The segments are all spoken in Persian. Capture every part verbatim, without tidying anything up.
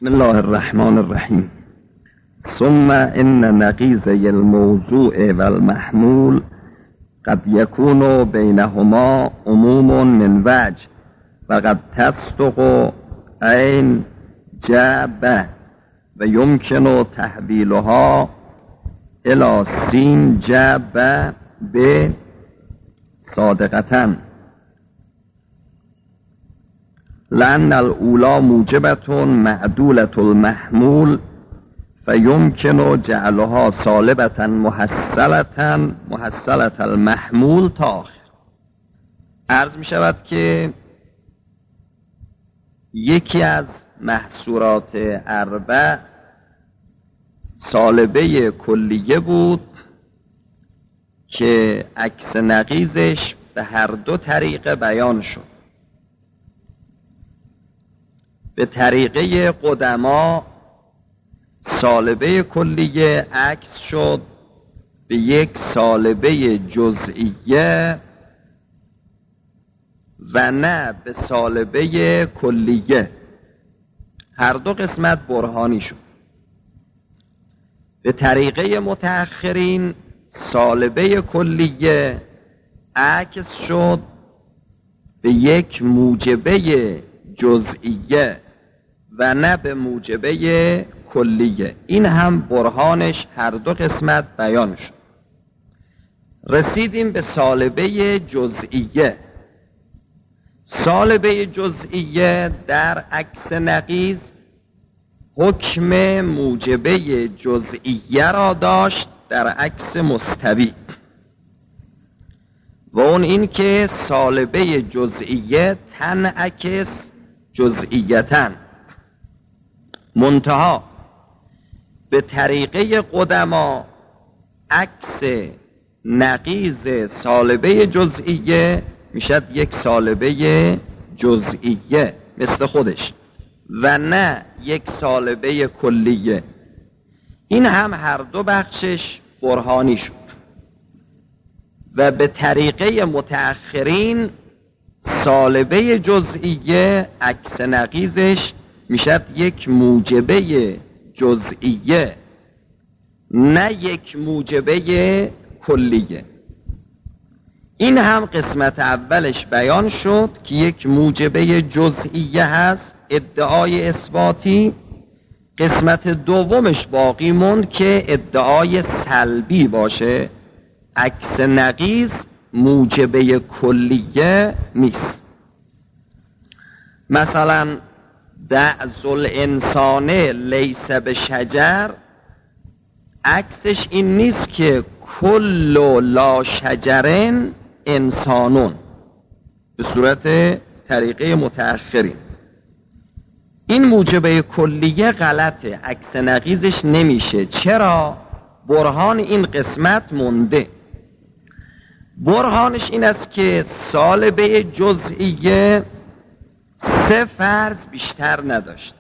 بسم الله الرحمن الرحیم. ثم ان نقیض الموضوع والمحمول قد يكون بينهما عموم من وجه وقد تصدق عین جعبه و يمكن تحویلها الى سین جعبه به صادقتن، لأن الأولى موجبة معدولة المحمول فيمكن جعلها صالبة محصلة محصلة المحمول تا آخر. عرض می شود که یکی از محصورات اربع صالبه کلیه بود که عکس نقیضش به هر دو طریقه بیان شد. به طریقه قدما صالبه کلیه عکس شد به یک صالبه جزئیه و نه به صالبه کلیه. هر دو قسمت برهانی شد. به طریقه متأخرین صالبه کلیه عکس شد به یک موجبه جزئیه و نه به موجبه کلیه. این هم برهانش هر دو قسمت بیان شد. رسیدیم به صالبه جزئیه. صالبه جزئیه در عکس نقیض حکم موجبه جزئیه را داشت در عکس مستوی، و اون این که صالبه جزئیه تنعکس جزئیتن. منتها به طریقه قدما عکس نقیض صالبه جزئیه میشد یک صالبه جزئیه مثل خودش و نه یک صالبه کلیه. این هم هر دو بخشش برهانی شد. و به طریقه متأخرین صالبه جزئیه عکس نقیضش میشد یک موجبه جزئیه نه یک موجبه کلیه. این هم قسمت اولش بیان شد که یک موجبه جزئیه هست، ادعای اثباتی. قسمت دومش باقی موند که ادعای سلبی باشه. عکس نقیض موجبه کلیه نیست. مثلا دعز الانسان لیس بشجر، عکسش این نیست که کل لا شجرن انسانون به صورت طریقه متأخرین. این موجبه کلیه غلطه، عکس نقیضش نمیشه. چرا؟ برهان این قسمت مونده. برهانش این است که صالبه جزئیه سه فرض بیشتر نداشت.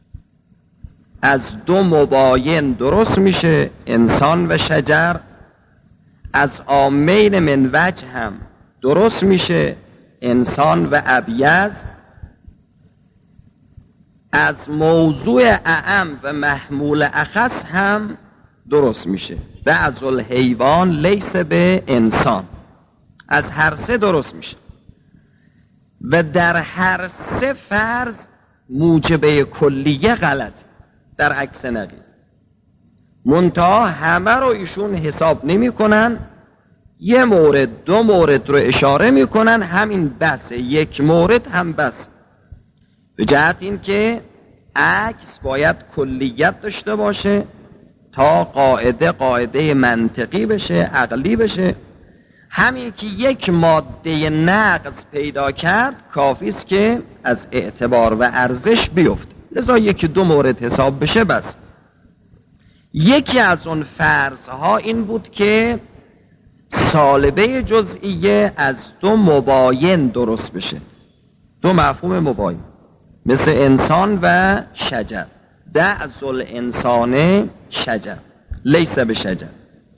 از دو مباین درست میشه، انسان و شجر. از عامین من وجه هم درست میشه، انسان و ابیض. از موضوع اعم و محمول اخص هم درست میشه. بعض الحیوان لیس به انسان. از هر سه درست میشه و در هر سه فرض موجبه کلیه غلط در عکس نقیض. منتها همه رو ایشون حساب نمی کنن، یه مورد دو مورد رو اشاره می کنن، همین بس، یک مورد هم بس. به جهت این که عکس باید کلیت داشته باشه تا قاعده قاعده منطقی بشه، عقلی بشه. همین که یک ماده نقض پیدا کرد کافی است که از اعتبار و ارزش بیفته، لذا یکی دو مورد حساب بشه بس. یکی از اون فرضها این بود که صالبه جزئیه از دو مباین درست بشه، دو مفهوم مباین، مثل انسان و شجر. دعز الانسان شجر لیس به شجر.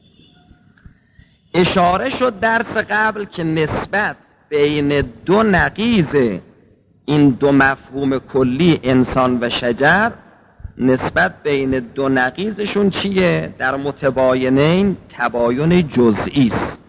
اشاره شد درس قبل که نسبت بین دو نقیض این دو مفهوم کلی انسان و شجر نسبت بین دو نقیضشون چیه؟ در متباینین تباین جزئی است.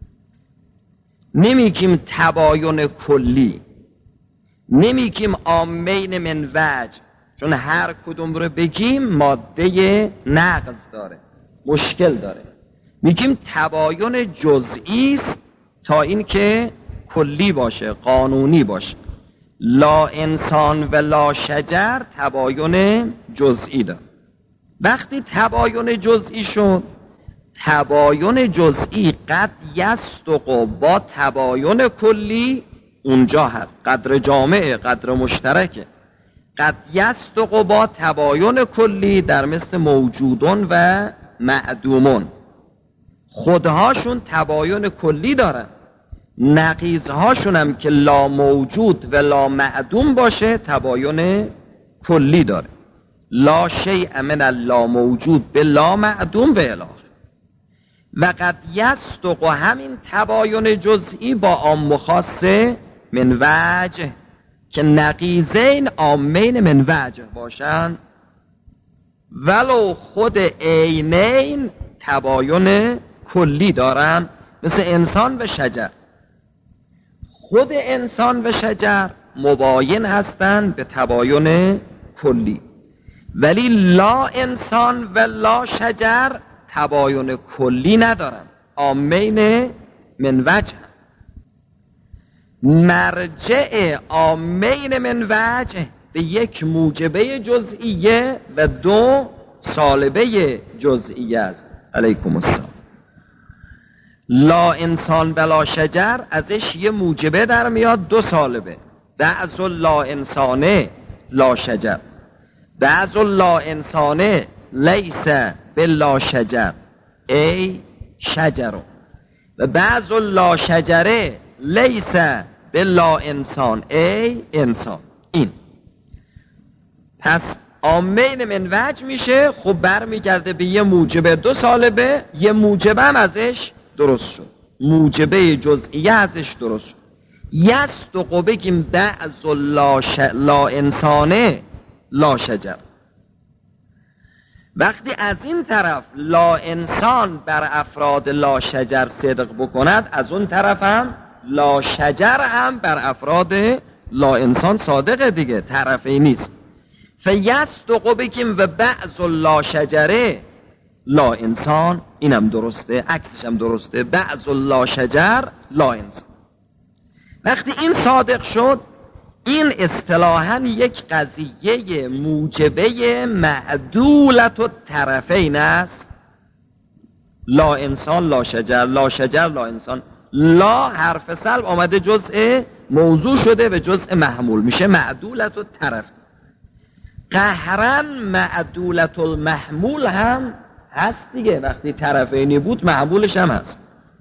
نمیگیم تباین کلی، نمیگیم عامین من وجه، چون هر کدوم رو بگیم ماده نقض داره، مشکل داره. میگیم تباین جزئی است تا این که کلی باشه، قانونی باشه. لا انسان و لا شجر تباین جزئی داره. وقتی تباین جزئی شد، تباین جزئی قد یصدق با تباین کلی اونجا هست. قدر جامعه، قدر مشترکه. قد یصدق با تباین کلی در مثل موجودون و معدومون، خودهاشون تباین کلی دارن، نقیضهاشون هم که لا موجود و لا معدوم باشه تباین کلی داره. لا شیء من اللا موجود به لا معدوم به الاخر. و قد یصدق همین تباین جزئی با عام و خاصه من وجه که نقیضین عامین من وجه باشن، ولو خود عینین تباین کلی دارن، مثل انسان و شجر. خود انسان و شجر مباین هستند به تباین کلی، ولی لا انسان و لا شجر تباین کلی ندارن، عامین من وجه. مرجع عامین من وجه به یک موجبه جزئیه و دو سالبه جزئیه است. علیکم السلام. لا انسان و لا شجر ازش یه موجبه در میاد، دو سالبه. بعض لا انسانه لا شجر، بعض لا انسانه لیس بلا شجر ای شجر، و بعض لا شجره لیس بلا انسان ای انسان. این پس عامین من وجه میشه. خب برمیگرده به یه موجبه دو سالبه، یه موجبه هم ازش درست شد، موجبه جزئیه ازش درست شد. یصدق بگیم بعض لا, ش... لا انسانه لا شجر. وقتی از این طرف لا انسان بر افراد لا شجر صدق بکند، از اون طرف هم لا شجر هم بر افراد لا انسان صادقه دیگه، طرفی نیست. فیصدق بگیم و بعض لا شجره لا انسان، اینم درسته، عکسش هم درسته، بعض لا شجر لا انسان. وقتی این صادق شد، این اصطلاحاً یک قضیه موجبه معدولت و طرفین است. لا انسان لا شجر، لا شجر لا انسان. لا حرف سلب آمده جزء موضوع شده و جزء محمول میشه معدولت و طرف. قهرن معدولت المحمول هم هست دیگه، وقتی طرفینی بود محمولش هم هست.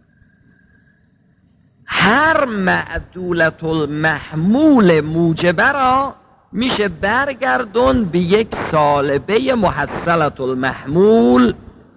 هر معدولت المحمول موجبه را میشه برگردون به یک سالبه محصلت المحمول،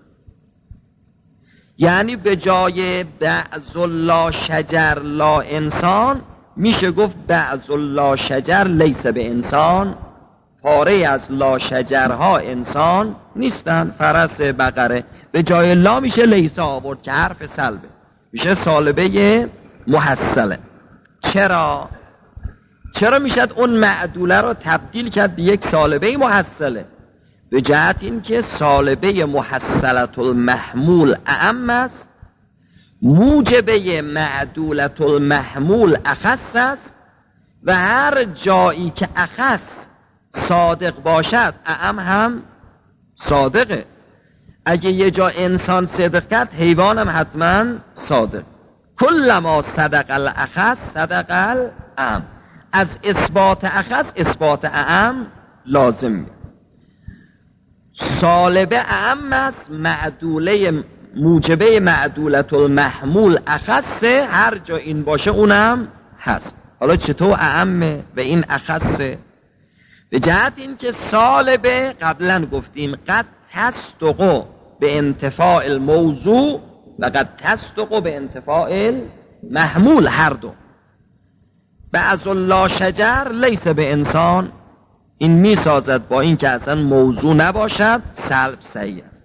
یعنی به جای بعض لا شجر لا انسان میشه گفت بعض لا شجر لیس به انسان. پاره از لا شجرها انسان نیستن، فرس بقره، به جای لا میشه لیس آورد که حرف سلبه، میشه سالبه محصله. چرا؟ چرا میشد اون معدوله رو تبدیل کرد به یک سالبه محصله؟ به جهت این که سالبه محصلت المحمول اعم است، موجبه معدولت المحمول اخص است، و هر جایی که اخص صادق باشد اعم هم صادقه. اگه یه جا انسان صدق کرد، حیوان هم حتما صادق. کلما صدق الاخص صدق الاعم. از اثبات اخص اثبات اعم لازم میاد. سالبه اعم است، معدوله موجبه معدولت المحمول اخصه، هر جا این باشه اونم هست. حالا چطور اعمه و این اخصه؟ به جهت این که سالبه قبلا گفتیم قد تصدق به انتفاع الموضوع و قد تصدق به انتفاع المحمول، هر دو. بعض لا شجر لیس به انسان این میسازد با این که اصلا موضوع نباشد سلب صحیح است.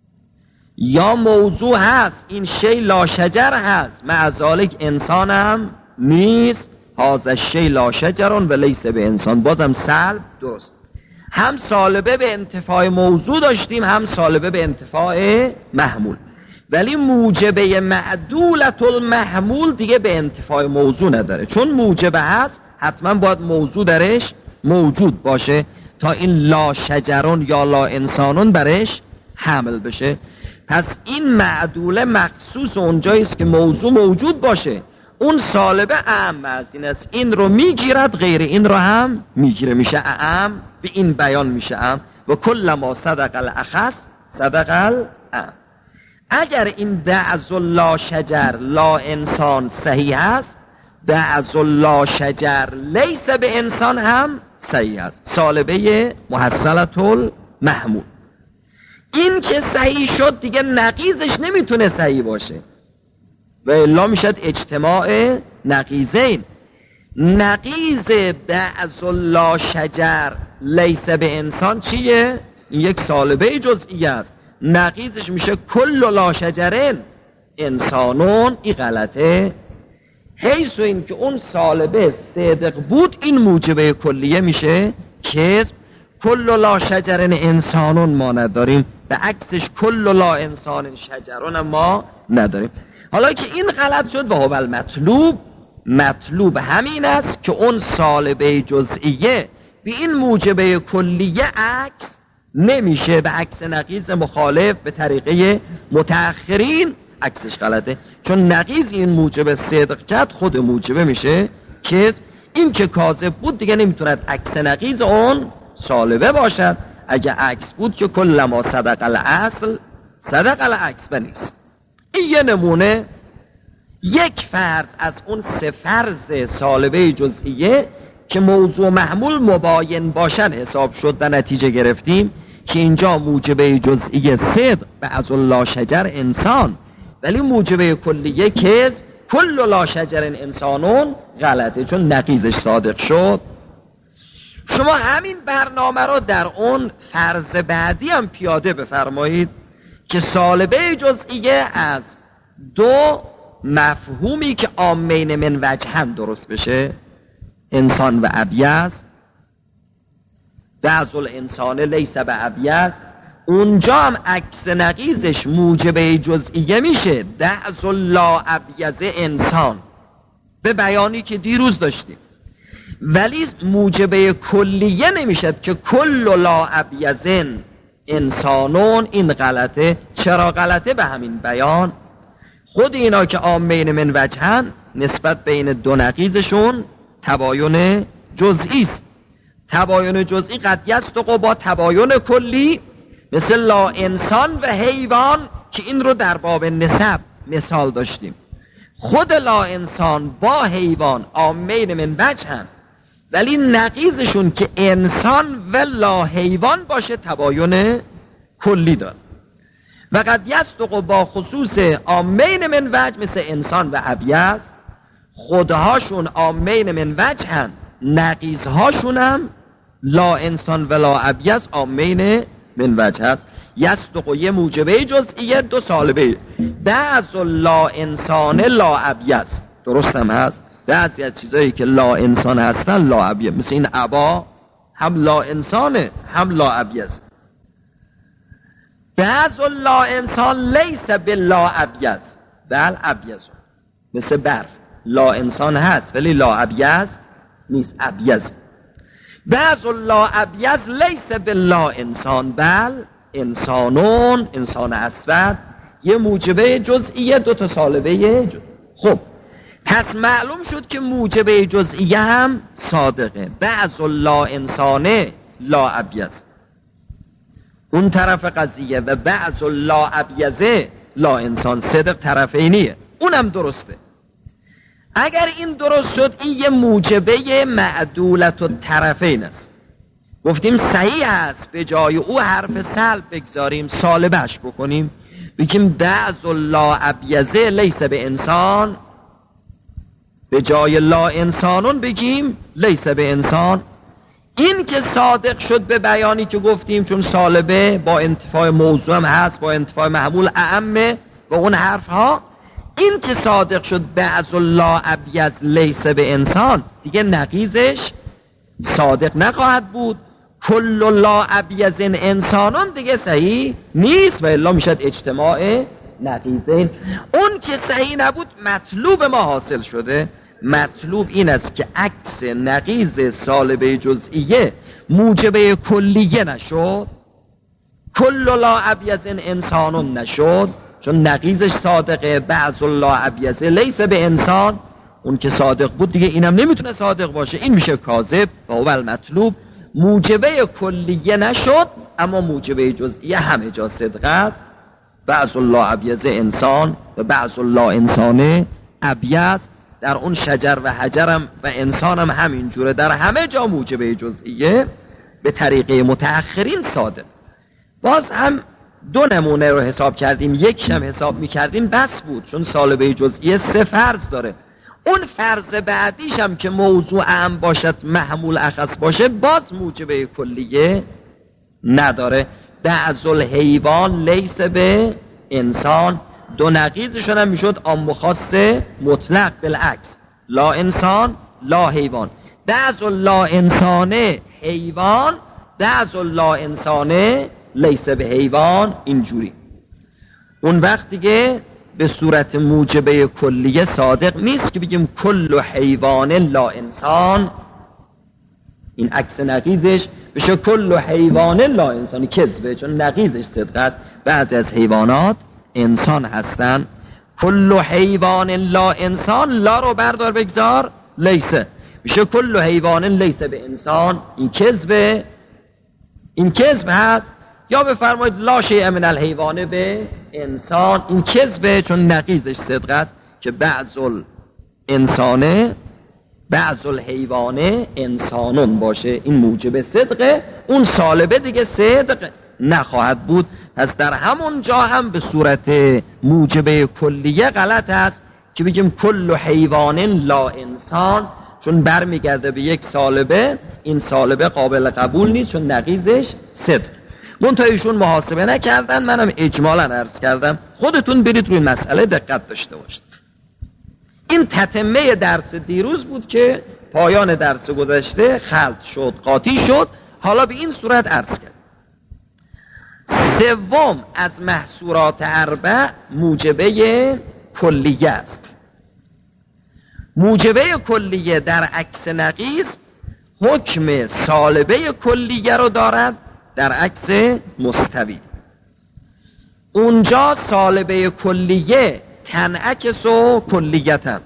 یا موضوع هست این شی لا شجر هست مع ذالک انسان هم نیست، هذا الشی لا شجرون و لیس به انسان، بازم سلب درست. هم سالبه به انتفاع موضوع داشتیم، هم سالبه به انتفاع محمول، ولی موجبه معدولت المحمول دیگه به انتفاع موضوع نداره، چون موجبه هست حتما باید موضوع درش موجود باشه تا این لا شجرون یا لا انسانون برش حمل بشه. پس این معدوله مخصوص اونجایی است که موضوع موجود باشه، اون سالبه اعم از این است، این رو میگیرد غیر این رو هم میگیره، میشه اعم، به این بیان میشه اعم. و کل ما صدق الاخص صدق الاعم. اگر این دعز لا شجر لا انسان صحیح است، دعز لا شجر لیس به انسان هم صحیح است، سالبه محصلت المحمول. این که صحیح شد دیگه نقیضش نمیتونه صحیح باشه و الا میشد اجتماع نقیضین. نقیض دعز لا شجر لیس به انسان چیه؟ این یک سالبه جزئی است. نقیضش میشه کل لا شجرن انسانون، این غلطه. حیث این که اون سالبه صدق بود این موجبه کلیه میشه کذب. کل لا شجرن انسانون ما نداریم، به عکسش کل لا انسان شجرون ما نداریم. حالا که این غلط شد و هو المطلوب، مطلوب همین است که اون سالبه جزئیه به این موجبه کلیه عکس نمیشه، به عکس نقیض مخالف به طریقه متأخرین عکسش غلطه، چون نقیض این موجب صدق کرد خود موجبه میشه که این که کاذب بود دیگه نمیتوند عکس نقیض اون سالبه باشد. اگه عکس بود که کل ما صدق الاصل صدق العکس بنیست. این یه نمونه، یک فرض از اون سه فرض سالبه جزئیه که موضوع محمول مباین باشن حساب شد و نتیجه گرفتیم که اینجا موجبه جزئیه صدق و از لا شجر انسان، ولی موجبه کلیه کذب کل لا شجر انسانون غلطه، چون نقیضش صادق شد. شما همین برنامه رو در اون فرض بعدی هم پیاده بفرمایید که سالبه جزئیه از دو مفهومی که عامین من وجهن درست بشه، انسان و ابیض، دعز الانسان لیس به ابیض، اونجا هم عکس نقیضش موجبه جزئیه میشه دعز لا ابیض انسان، به بیانی که دیروز داشتیم. ولی موجبه کلیه نمیشد که کل لا ابیضن انسانون، این غلطه. چرا غلطه؟ به همین بیان خود اینا که عامین من وجهن نسبت بین دو نقیضشون تباین جزئی است. تباین جزئی قد یصدق با تباین کلی، مثل لا انسان و حیوان که این رو در باب نسب مثال داشتیم. خود لا انسان با حیوان عامین من وجهن، ولی نقیضشون که انسان و لا حیوان باشه تباین کلی دار. و قد یصدق با خصوص عامین من وجه مثل انسان و ابیض، خودهاشون عامین من وجهن، نقیضهاشون هم لا انسان و لا ابیض عامین من وجه هست. یصدق یه موجبه جزئیه، دو سالبه، بعض لا انسان لا ابیض درست هم هست. بعضی از چیزایی که لا انسان هستن لا ابیض، مثل این ابا هم لا انسانه هم لا ابیض. بعض لا انسان لیس باللا ابیض بل ابیض، مثل برف لا انسان هست ولی لا ابیض نیست، ابیض. بعض لا ابیض لیس باللا انسان بل انسانون، انسان اسود، یه موجبه جزئیه دو تا سالبه جزئی. خب پس معلوم شد که موجبه جزئیه هم صادقه. بعض لا انسانه لا ابیض اون طرف قضیه، و بعض لا ابیضه لا انسان، صدق طرفینیه، اونم درسته. اگر این درست شد این یه موجبه معدولت الطرفین است. گفتیم صحیح است به جای او حرف سلب بگذاریم سالبش بکنیم، بگیم بعض لا ابیضه لیس به انسان، به جای لا انسانون بگیم لیس به انسان. این که صادق شد به بیانی که گفتیم، چون سالبه با انتفاع موضوع هم هست، با انتفاع محمول اعمه و اون حرف ها، این که صادق شد بعض الله ابیض لیس به انسان، دیگه نقیزش صادق نخواهد بود. کل الله ابیض انسانان دیگه صحیح نیست و الا میشد اجتماع نقیزین. اون که صحیح نبود مطلوب ما حاصل شده. مطلوب این است که عکس نقیض سالبه جزئیه موجبه کلیه نشد، کل الله ابیض انسانان نشد، چون نقیضش صادقه. بعض الله ابیض لیس به انسان، اون که صادق بود دیگه اینم نمیتونه صادق باشه، این میشه کاذب. و اول مطلوب موجبه کلیه نشد، اما موجبه جزئیه همه جا صدق است. بعض الله ابیض انسان و بعض الله انسانه ابیض، در اون شجر و حجرم و انسانم همین جوره، در همه جا موجبه جزئیه به طریقه متأخرین صادق. باز هم دو نمونه رو حساب کردیم، یک شم حساب میکردیم بس بود، چون سالبه جزئیه سه فرض داره. اون فرض بعدیش هم که موضوع هم باشد محمول اخص باشه باز موجبه کلیه نداره. بعض الحیوان لیس به انسان، دو نقیضشون هم میشد عام و خاص مطلق، بالعکس لا انسان لا حیوان. بعض لا انسانه حیوان، بعض لا انسانه لیس به حیوان، اینجوری. اون وقت دیگه به صورت موجبه کلیه صادق نیست که بگیم کل حیوان لا انسان، این عکس نقیضش بشه کل حیوان لا انسانی، کذبه، چون نقیضش صدق است. بعضی از حیوانات انسان هستن. کل حیوان لا انسان، لا رو بردار بگذار لیسه، میشه کل حیوان لیسه به انسان، این کذبه، این کذب هست. یا بفرمایید لا شیء من الحیوان به انسان، این کذبه، چون نقیضش صدق است که بعض الانسانه بعض الحیوانه انسانون باشه، این موجب صدقه. اون سالبه دیگه صدق نخواهد بود. پس در همون جا هم به صورت موجبه کلیه غلط است که بگیم کل حیوان لا انسان، چون برمیگرده به یک سالبه، این سالبه قابل قبول نیست چون نقیضش صدق. منتها ایشون محاسبه نکردن، منم اجمالا عرض کردم، خودتون برید روی مسئله دقت داشته باشید. این تتمه درس دیروز بود که پایان درس گذشته خلط شد، قاطی شد. حالا به این صورت عرض کرد. سوم از محصورات اربع موجبه کلیه است. موجبه کلیه در عکس نقیض حکم سالبه کلیه رو دارد در عکس مستوی. اونجا سالبه کلیه تنعکس و کلیتن،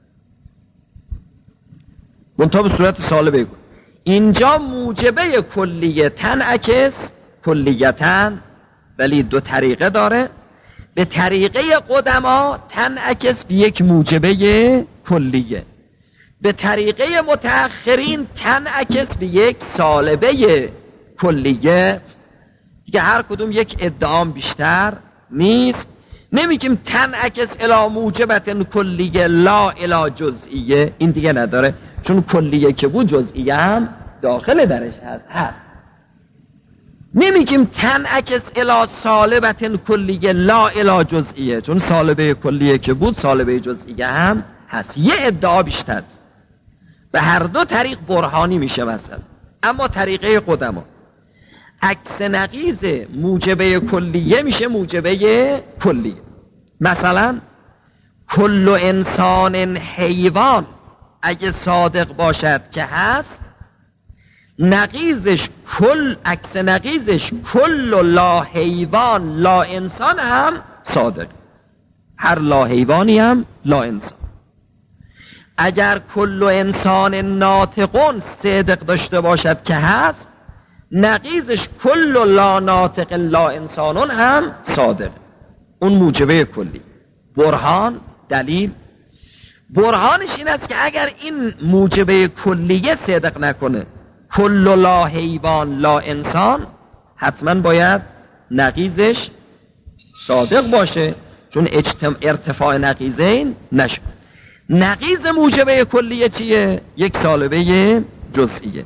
منتها به صورت سالبه. اینجا موجبه کلیه تنعکس کلیتن، ولی دو طریقه داره. به طریقه قدما تنعکس به یک موجبه کلیه، به طریقه متأخرین تنعکس به یک سالبه کلیه. دیگه هر کدوم یک ادعام بیشتر نیست. نمیگیم تنعکس الی موجبت کلیه لا الی جزئیه، این دیگه نداره، چون کلیه که بود جزئیه هم داخل درش هست هست. نمیگیم تنعکس الی سالبت کلیه لا الی جزئیه، چون سالبه کلیه که بود سالبه جزئیه هم هست. یه ادعا بیشتر است. به هر دو طریق برهانی میشه مثلا. اما طریقه قدما عکس نقیض موجبه کلیه میشه موجبه کلیه. مثلا کل انسان حیوان اگه صادق باشد که هست، نقیضش کل، عکس نقیضش کل لا حیوان لا انسان هم صادق، هر لا حیوانی هم لا انسان. اگر کل انسان ناطقون صدق داشته باشد که هست، نقیضش کل لا ناطق لا انسانون هم صادق، اون موجبه کلی. برهان، دلیل برهانش این است که اگر این موجبه کلیه صدق نکنه، کل لا حیوان لا انسان، حتما باید نقیضش صادق باشه، چون اجتماع ارتفاع نقیضین نشه. نقیض موجبه کلیه چیه؟ یک سالبه جزئیه.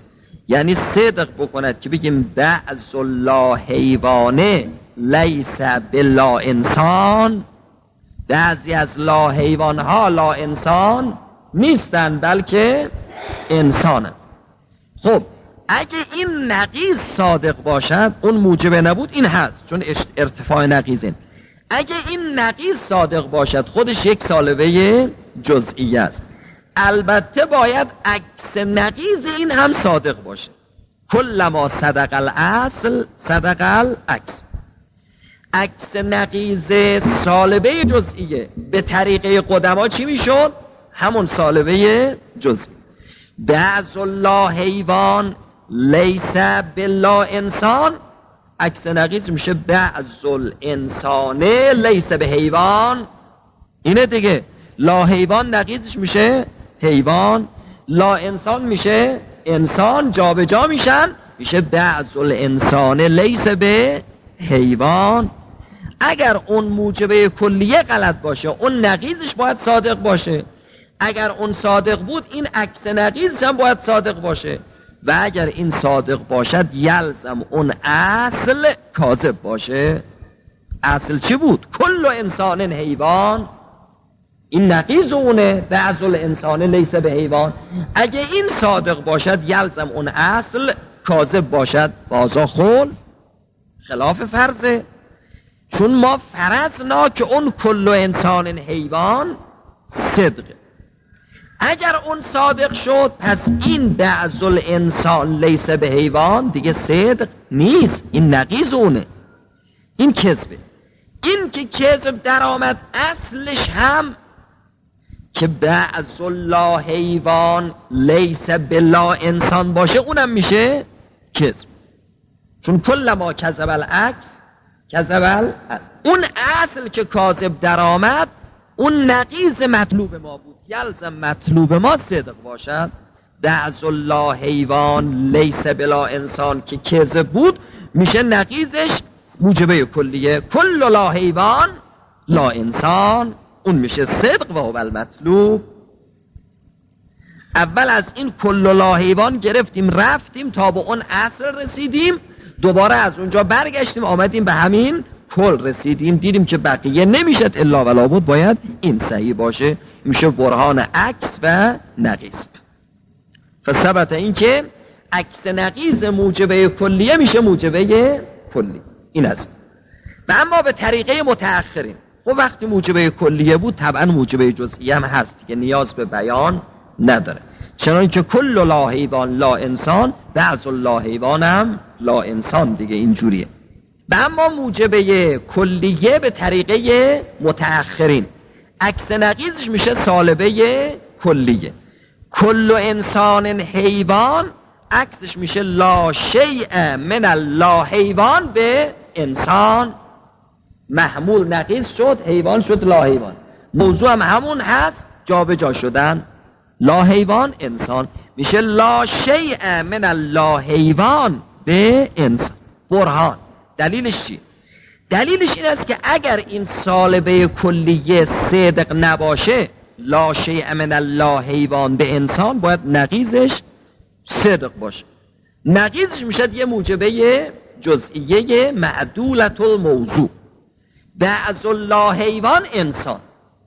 یعنی صدق بکند که بگیم بعض لا حیوانه لیس بلا انسان، بعضی از لا حیوان ها لا انسان نیستن بلکه انسانن. خب اگه این نقیض صادق باشد اون موجب نبود این هست، چون ارتفاع نقیضین. اگه این نقیض صادق باشد خودش یک سالبه جزئیه است. البته باید عکس نقیض این هم صادق باشه. کلما صدق الاصل صدق العکس. عکس نقیض سالبه جزئیه به طریقه قدما چی میشد؟ همون سالبه جزئی. بعض لا حیوان لیس بلا انسان، عکس نقیض میشه بعض الانسان لیس به حیوان. اینه دیگه، لا حیوان نقیضش میشه حیوان، لا انسان میشه انسان، جا به جا میشن، میشه بعض الانسان لیس به حیوان. اگر اون موجبه کلیه غلط باشه اون نقیضش باید صادق باشه، اگر اون صادق بود این عکس نقیضش هم باید صادق باشه، و اگر این صادق باشد یلزم اون اصل کاذب باشه. اصل چی بود؟ کل انسان حیوان، این نقیض اونه، بعض الانسان لیس به حیوان. اگه این صادق باشد یلزم اون اصل کاذب باشد. بازا خل خلاف فرضه، چون ما فرضنا که اون کل انسان حیوان صدقه. اگر اون صادق شد پس این بعض الانسان لیس به حیوان دیگه صدق نیست، این نقیض اونه، این کذبه. این که کذب در آمد اصلش هم که بعض لا حیوان لیس بلا انسان باشه اونم میشه کذب، چون کل ما کذب العکس کذب الاصل. اون اصل که کاذب در آمد اون نقیض مطلوب ما بود، یلزم مطلوب ما صدق باشد. بعض لا حیوان لیس بلا انسان که کذب بود میشه نقیضش موجبه کلیه، کل لا حیوان لا انسان، اون میشه صدق و هو المطلوب. اول از این کل لا حیوان گرفتیم رفتیم تا به اون اصل رسیدیم، دوباره از اونجا برگشتیم آمدیم به همین کل رسیدیم، دیدیم که بقیه نمیشد الا ولا بود، باید این صحیح باشه، میشه برهان عکس و نقیض. فثبت این که عکس نقیض موجبه کلیه میشه موجبه کلی. این از و اما به طریقه متأخرین، خب وقتی موجبه کلیه بود طبعا موجبه جزئی هم هست که نیاز به بیان نداره، چنانکه کل لا حیوان لا انسان، بعض لا حیوان هم لا انسان دیگه اینجوریه. و اما موجبه کلیه به طریقه متأخرین عکس نقیضش میشه سالبه کلیه. کل انسان حیوان عکسش میشه لا شیء من اللا حیوان به انسان، محمول نقیض شد حیوان شد لا حیوان، موضوع هم همون هست، جا به جا شدن لا حیوان انسان، میشه لا شیء من اللا حیوان به انسان. برهان دلیلش چیه؟ دلیلش این است که اگر این سالبه کلیه صدق نباشه، لا شیء من اللا حیوان به انسان، باید نقیضش صدق باشه. نقیضش میشه یه موجبه جزئیه معدولت الموضوع، بعض لا حیوان انسان.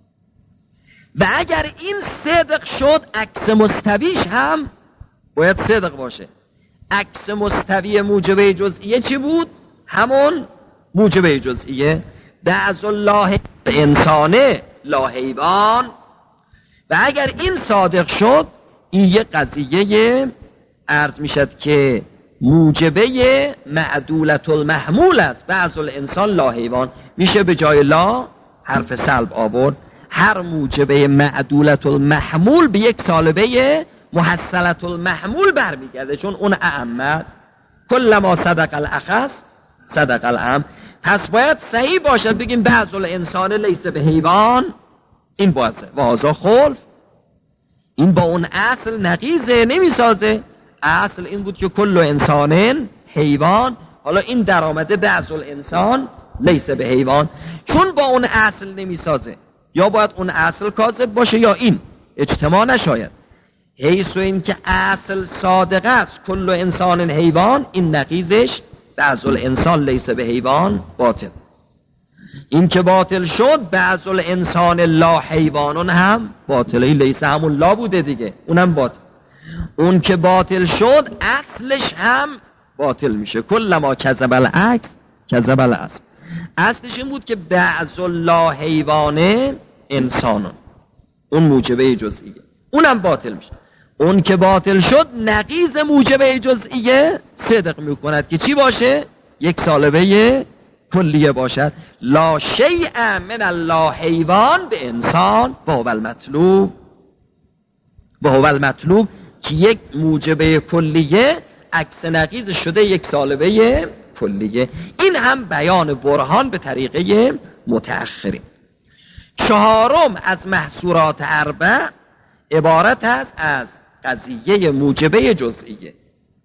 و اگر این صدق شد عکس مستویش هم باید صدق باشه. عکس مستوی موجبه جزئیه چی بود؟ همون موجبه جزئیه بعض لا انسانه لا حیوان. و اگر این صادق شد این یه قضیه عرض میشد که موجبه معدولت المحمول است، بعض الانسان لا حیوان، میشه به جای لا حرف سلب آورد. هر موجبه معدولت المحمول به یک سالبه محصلت المحمول برمیگرده، چون اون اعمد کل ما صدق الاخص صدق العام. پس باید صحیح باشد بگیم بعض الانسان لیس به حیوان، این باید واضح خلف، این با اون اصل نقیضه نمیسازه. اصل این بود که کل انسان حیوان، حالا این در آمده بعض الانسان لیس به حیوان، چون با اون اصل نمیسازه، یا باید اون اصل کاذب باشه یا این اجتماع نشاید. حیث و این که اصل صادق است کل انسان حیوان، این نقیزش بعض الانسان لیس به حیوان باطل. این که باطل شد بعض الانسان لا حیوانون هم باطله، لیس همون لا بوده دیگه، اونم باطل. اون که باطل شد اصلش هم باطل میشه. کل ما کذب العکس کذب الاصل. اصلش این بود که بعض لا حیوانه انسانون، اون موجبه جزئیه، اونم باطل میشه. اون که باطل شد نقیض موجبه جزئیه صدق میکند که چی باشه؟ یک سالبه کلیه باشد. لا شیء من الله حیوان به انسان و هو المطلوب، و هو المطلوب که یک موجبه کلیه عکس نقیض شده یک سالبه کلیه. این هم بیان برهان به طریقه متأخرین. چهارم از محصورات اربع عبارت است از قضیه موجبه جزئیه.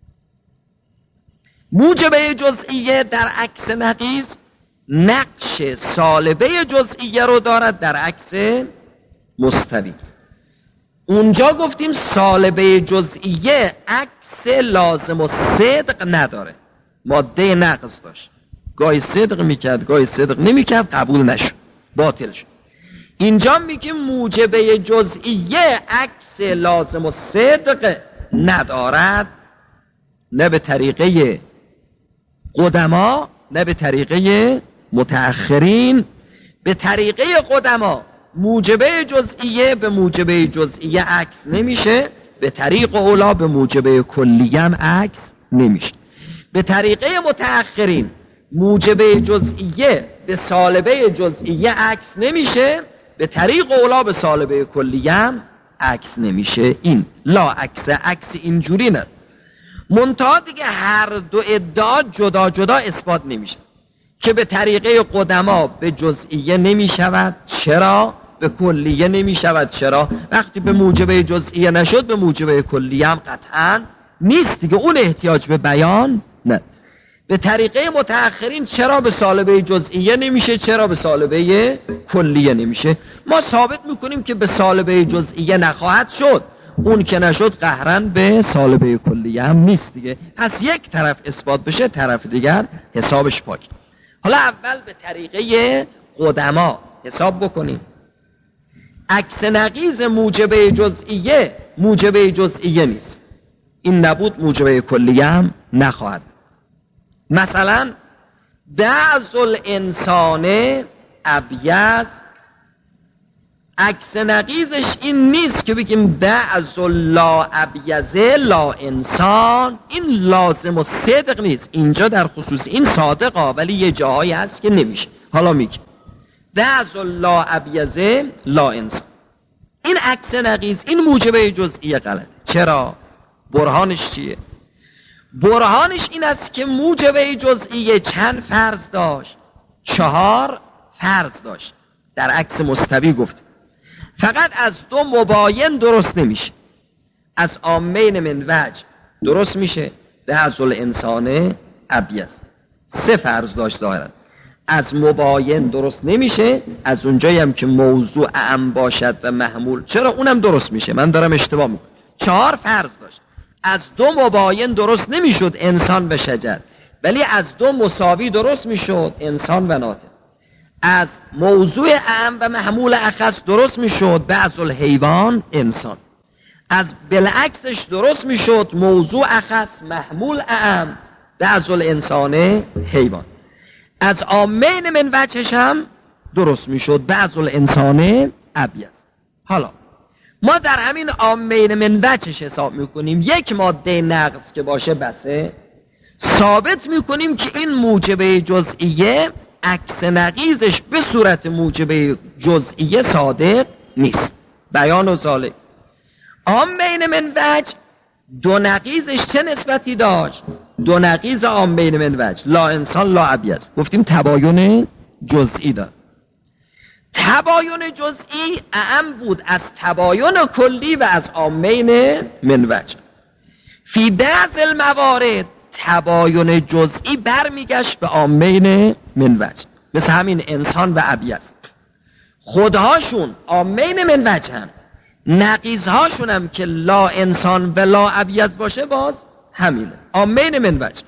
موجبه جزئیه در عکس نقیض نقش سالبه جزئیه رو دارد در عکس مستوی. اونجا گفتیم سالبه جزئیه عکس لازم و صدق نداره، ماده نقض داشت، گاهی صدق میکرد گاهی صدق نمیکرد، قبول نشد، باطل شد. اینجا میگیم موجبه جزئیه عکس لازم و صدق ندارد، نه به طریقه قدما نه به طریقه متأخرین. به طریقه قدما موجبه جزئیه به موجبه جزئیه عکس نمیشه، به طریق اولا به موجبه کلیه هم عکس نمیشه. به طریقه متأخرین موجبه جزئیه به سالبه جزئیه عکس نمیشه، به طریق اولا به سالبه کلیه هم عکس نمیشه. این لا عکس عکس اینجوری نه. منتها دیگه هر دو ادعا جدا جدا اثبات نمیشه که به طریقه قدما به جزئیه نمیشود، چرا؟ به کلیه نمیشود، چرا؟ وقتی به موجبه جزئیه نشد به موجبه کلیه هم قطعا نیست دیگه، اون احتیاج به بیان نه. به طریقه متأخرین چرا به سالبه جزئیه نمیشه، چرا به سالبه کلیه نمیشه؟ ما ثابت میکنیم که به سالبه جزئیه نخواهد شد، اون که نشد قهرن به سالبه کلیه هم نیست دیگه. پس یک طرف اثبات بشه طرف دیگر حسابش پاک. حالا اول به طریقه قدما حساب بکنیم. عکس نقیض موجبه جزئیه موجبه جزئیه نیست، این نبود موجبه کلیه هم نخواهد. مثلا بعض الانسان ابیض، عکس نقیضش این نیست که بگیم بعض لا ابیض لا انسان، این لازم و صدق نیست. اینجا در خصوص این صادقه، ولی یه جاهایی هست که نمیشه. حالا میگه بعض لا ابیض لا انسان، این عکس نقیض، این موجبه جزئیه غلطه. چرا؟ برهانش چیه؟ برهانش این است که موجبه جزئیه چند فرض داشت؟ چهار فرض داشت. در عکس مستوی گفت فقط از دو مباین درست نمیشه، از عامین من وجه درست میشه، بعض الانسان ابیض. سه فرض داشت ظاهرا. از مباین درست نمیشه، از اونجایی هم که موضوع اعم باشد و محمول، چرا اونم درست میشه؟ من دارم اشتباه میکنم. چهار فرض داشت. از دو مباین درست نمیشد انسان و شجر، ولی از دو مساوی درست میشد انسان و ناطق. از موضوع اعم و محمول اخص درست میشد بعض الحیوان انسان. از بالعکسش درست میشد موضوع اخص محمول اعم بعض الانسان حیوان. از عامین من وجهش هم درست میشد بعض الانسان ابیض. حالا ما در همین عامین من وجهش حساب میکنیم، یک ماده نقض که باشه بسه، ثابت میکنیم که این موجبه جزئیه عکس نقیضش به صورت موجبه جزئیه صادق نیست. بیان و ذالک. عامین من وجه دو نقیضش چه نسبتی داشت؟ دو نقیض عامین من وجه لا انسان لا ابیض گفتیم تباین جزئی داد. تباین جزئی اعم بود از تباین کلی و از عامین من وجه. فی بعض الموارد تباین جزئی برمیگشت به عامین من وجه، مثل همین انسان و ابیض. خودهاشون عامین من وجه هم، نقیض هاشون هم که لا انسان و لا ابیض باشه باز همینه، آمین من وجه.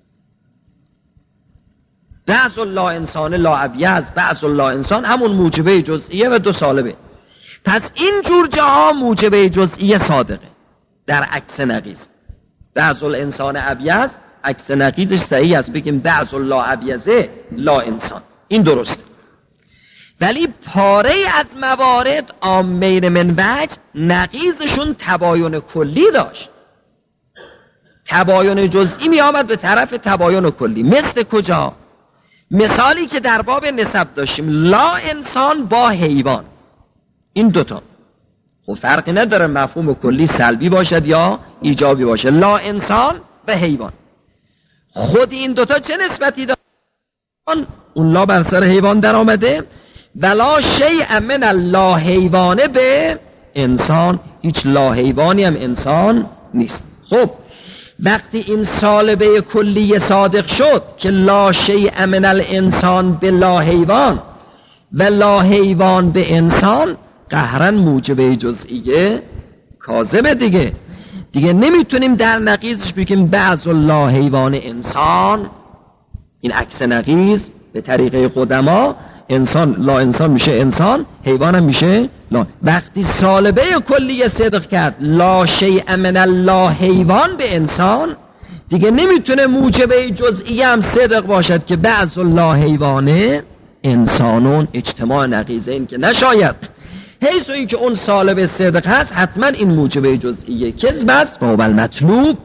بعض لا انسان لا ابیض، بعض لا انسان همون موجبه جزئیه و دو سالبه. پس این جور جاها موجبه جزئیه صادقه در عکس نقیض. بعض الانسان ابیض عکس نقیضش صحیح است، بگیم بعض لا ابیضه لا انسان، این درسته. ولی پاره از موارد آمین من وجه نقیضشون تباین کلی داشت، تباین جزئی می آمد به طرف تباین کلی. مثل کجا؟ مثالی که در باب نسب داشتیم، لا انسان با حیوان، این دوتا خب فرقی نداره مفهوم کلی سلبی باشد یا ایجابی باشه، لا انسان و حیوان. خود این دوتا چه نسبتی دارن؟ اون لا بر سر حیوان در آمده، ولا شیء من اللا حیوانه به انسان، هیچ لا حیوانی هم انسان نیست. خب وقتی این سالبه کلی صادق شد که لا شیء من الانسان به لا حیوان و لا حیوان به انسان، قهرن موجبه جزئیه کاذبه دیگه. دیگه نمیتونیم در نقیضش بگیم بعض لا حیوان انسان، این عکس نقیض به طریقه قدما. انسان لا انسان میشه انسان، حیوان هم میشه لا. وقتی سالبه کلی صدق کرد لا شیء من اللا حیوان به انسان، دیگه نمیتونه موجبه جزئی هم صدق باشد که بعض لا حیوانه انسانون، اجتماع نقیضین که نشاید. حیث این که اون سالبه صدق هست، حتما این موجبه جزئیه کذب است و المطلوب.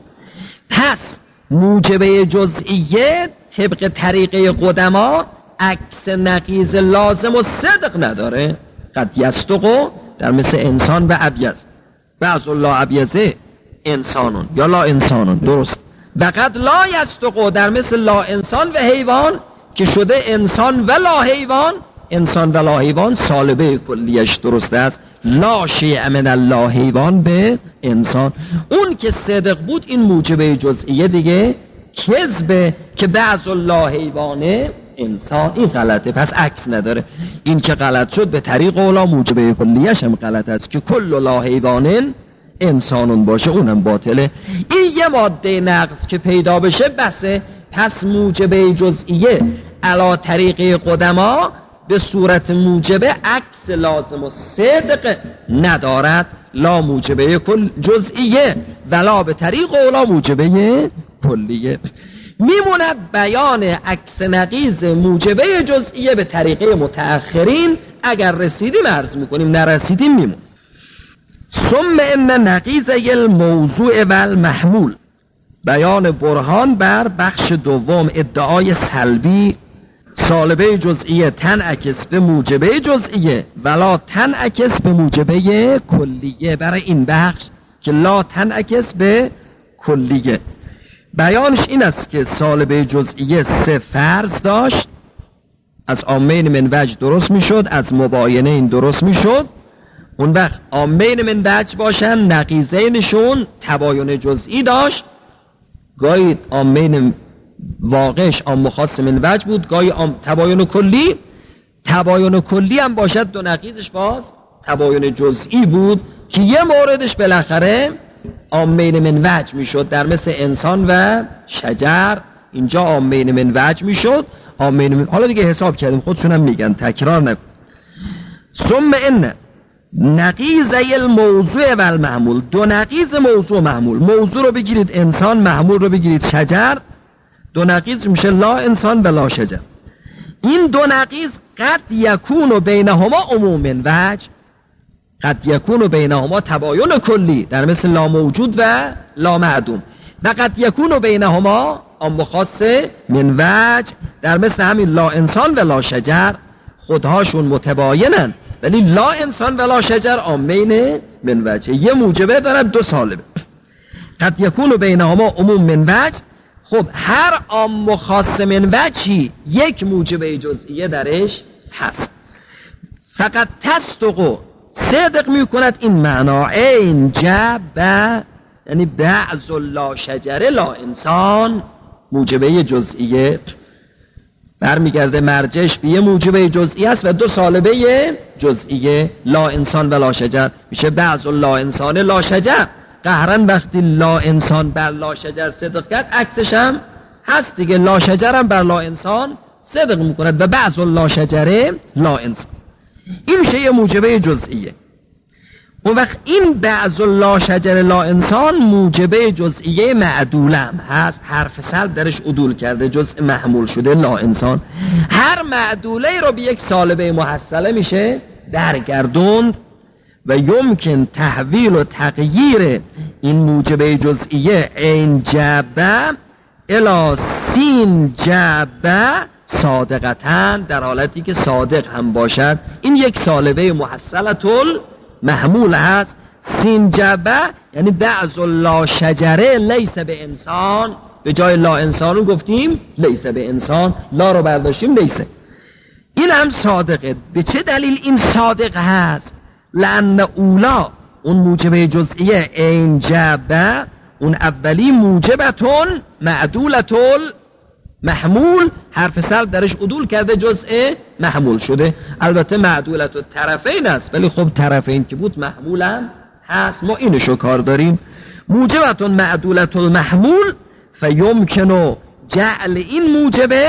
پس موجبه جزئیه طبق طریقه قدما عکس نقیض لازم و صدق نداره. قد یصدق در مثل انسان و ابیض، بعض لا ابیضه انسانون یا لا انسانون، درست. و قد لا یصدق در مثل لا انسان و حیوان که شده انسان و لا حیوان. انسان و لا حیوان سالبه کلیش درست است، لا شیء من اللا حیوان به انسان. اون که صدق بود این موجبه جزئیه دیگه کذبه که بعض لا حیوانه انسان، این غلطه، پس عکس نداره. این که غلط شد به طریق اولا موجبه کلیش هم غلط است که کل لا حیوان انسانون باشه، اونم باطله. این یه ماده نقص که پیدا بشه بسه. پس موجبه جزئیه علا طریق قدما به صورت موجبه عکس لازم و صدق ندارد، لا موجبه کل جزئیه ولا به طریق اولا موجبه کلیه. میموند بیان عکس نقیض موجبه جزئیه به طریقه متأخرین. اگر رسیدیم عرض میکنیم، نرسیدیم میمون. ثم ان نقیض الموضوع و المحمول، بیان برهان بر بخش دوم ادعای سلبی سالبه جزئیه تنعکس به موجبه جزئیه ولا تنعکس به موجبه کلیه. برای این بخش که لا تنعکس به کلیه، بیانش این است که سالبه جزئیه سه فرض داشت. از آمین من وجه درست میشد، از مباینه این درست میشد. اون وقت آمین من وجه باشن، نقیضینشون تباین جزئی داشت. گاهی آمین واقعش آم خاص من وجه بود، گاهی آم تباین کلی. تباین کلی هم باشد دو نقیضش باز تباین جزئی بود که یه موردش بالاخره آمین من وجه میشد، در مثل انسان و شجر. اینجا آمین من وجه میشد، آمین من... حالا دیگه حساب کردیم، خودشون هم میگن، تکرار نکن. ثم ان نقیض الموضوع و المحمول، دو نقیض موضوع و محمول. موضوع رو بگیرید انسان، محمول رو بگیرید شجر. دو نقیض میشه لا انسان و لا شجر. این دو نقیض قد یکون بینهما عموم من وجه، قد یکون بینهما تباین کلی در مثل لا موجود و لا معدوم، و قد یکون بینهما عام خاص من وجه در مثل همین لا انسان و لا شجر. خودهاشون متباینن ولی لا انسان و لا شجر عامین من وجه، یه موجبه دارن دو سالبه. قد یکون بینهما عموم من وجه. خب هر عام و خاص من وجهی یک موجبه جزئیه درش هست. فقط تصدق صدق میکند این معنا، این جب یعنی بعض لا شجره لا انسان موجبه جزئیه. برمیگرده مرجعش به یه موجبه جزئی است و دو سالبه جزئیه، لا انسان و لا شجر. میشه بعض لا انسان لا شجر. قهرن وقتی لا انسان بر لا شجر صدق کرد، عکسش هم هست دیگه، لا شجر هم بر لا انسان صدق میکند و بعض لا شجره لا انسان. این میشه یه موجبه جزئیه. اون وقت این بعض لا شجر لا انسان موجبه جزئیه معدوله هم هست، حرف سلب درش عدول کرده، جزء محمول شده لا انسان. هر معدوله رو به یک سالبه محصله میشه درگردوند و یمکن تحویل و تغییر این موجبه جزئیه این جبه الی سین جبه صادقتن، در حالتی که صادق هم باشد. این یک سالبه محصلة محمول هست. سین جبه یعنی بعض لا شجره لیس به انسان، به جای لا انسان رو گفتیم لیس به انسان، لا رو برداشتیم لیسه. این هم صادقه. به چه دلیل این صادق هست؟ لأن اولا اون موجبه جزئیه این جبه، اون اولی موجبتون معدولتون محمول، حرف سلب درش عدول کرده، جزء محمول شده. البته معدولت و طرفین است، ولی خب طرفین که بود محمول هم هست، ما اینشو کار داریم. موجبتون معدولت المحمول فیمکنو جعل این موجبه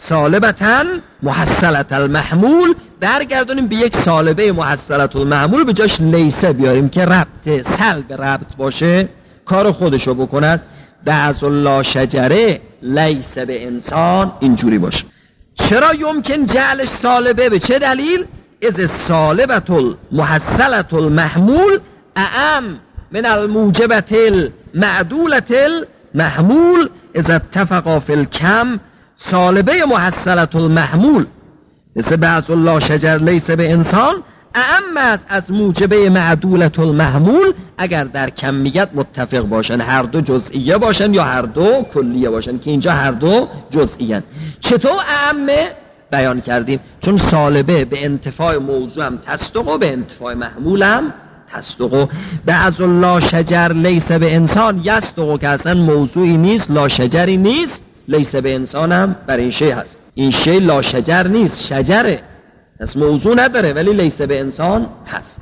سالبتن محصلت المحمول، برگردونیم به یک سالبه محصلت المحمول، به جاش لیسه بیاریم که ربط سلب ربط باشه، کار خودشو بکند. بعض لا شجره لیس به انسان اینجوری باشه. چرا یمکن جعلش سالبه؟ به چه دلیل؟ از سالبت المحصلت المحمول اعم من الموجبت المعدولت المحمول از اتفقا فی الکم. سالبه محصلت المحمول مثل بعض لا شجر لیس به انسان اعم است از موجبه معدولت المحمول اگر در کمیت متفق باشن، هر دو جزئیه باشن یا هر دو کلیه باشن، که اینجا هر دو جزئیه. چطور اعمه بیان کردیم؟ چون سالبه به انتفاع موضوع هم تصدق و به انتفاع محمول هم تصدق. بعض لا شجر لیس به انسان یصدق که اصلا موضوعی نیست، لا شجری نیست، لیس به انسان هم بر این شی هست. این شی لا شجر نیست، شجره، پس موضوع نداره ولی لیس به انسان هست.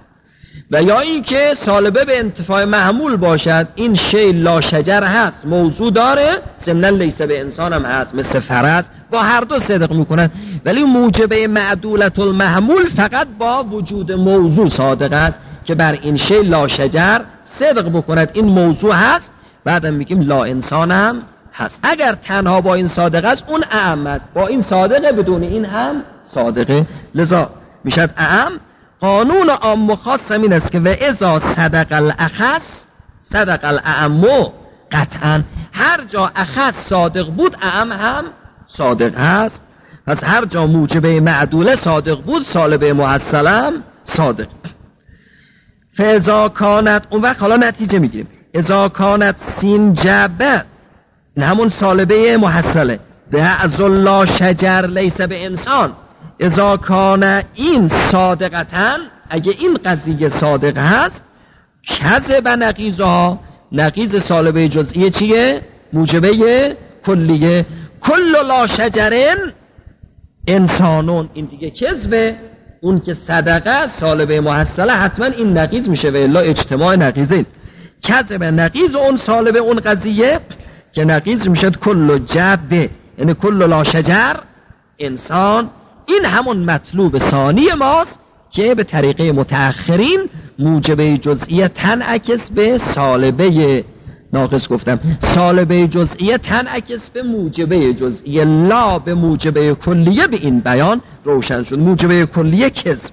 و یا این که سالبه به انتفاع محمول باشد، این شی لا شجر هست، موضوع داره، ضمناً لیس به انسان هم هست، مثل فرض، با هر دو صدق میکنن. ولی موجبه معدولت المحمول فقط با وجود موضوع صادق است که بر این شی لا شجر صدق بکند، این موضوع هست، بعدم میگیم لا انسان هم هست. اگر تنها با این صادق است اون اعم است، با این صادقه، بدون این هم صادقه، لذا میشد اعم. قانون عام و خاص این است که و اذا صدق الاخص صدق الاعم قطعا. هر جا اخص صادق بود اعم هم صادق هست. پس هر جا موجبه معدوله صادق بود سالبه محصلم صادق. فاذا کانت، اون وقت حالا نتیجه میگیریم، اذا کانت سین جبه، این همون سالبه محصله، بعض لا شجر لیس به انسان، اذا کان این صادقتن، اگه این قضیه صادق هست، کذب نقیزها، نقیز سالبه جزئیه چیه؟ موجبه کلیه. کل لا شجرن انسانون، این دیگه کذبه. اون که صدقه سالبه محصله حتما این نقیز میشه و الا اجتماع نقیزین. کذب نقیز اون سالبه اون قضیه که نقیز میشد کل جبه، یعنی کل لا شجر انسان. این همون مطلوب ثانی ماست که به طریقه متأخرین موجبه جزئیه تنعکس به سالبه ناقص گفتم سالبه جزئیه تنعکس به موجبه جزئیه، لا به موجبه کلیه. به این بیان روشن شد موجبه کلیه کذب.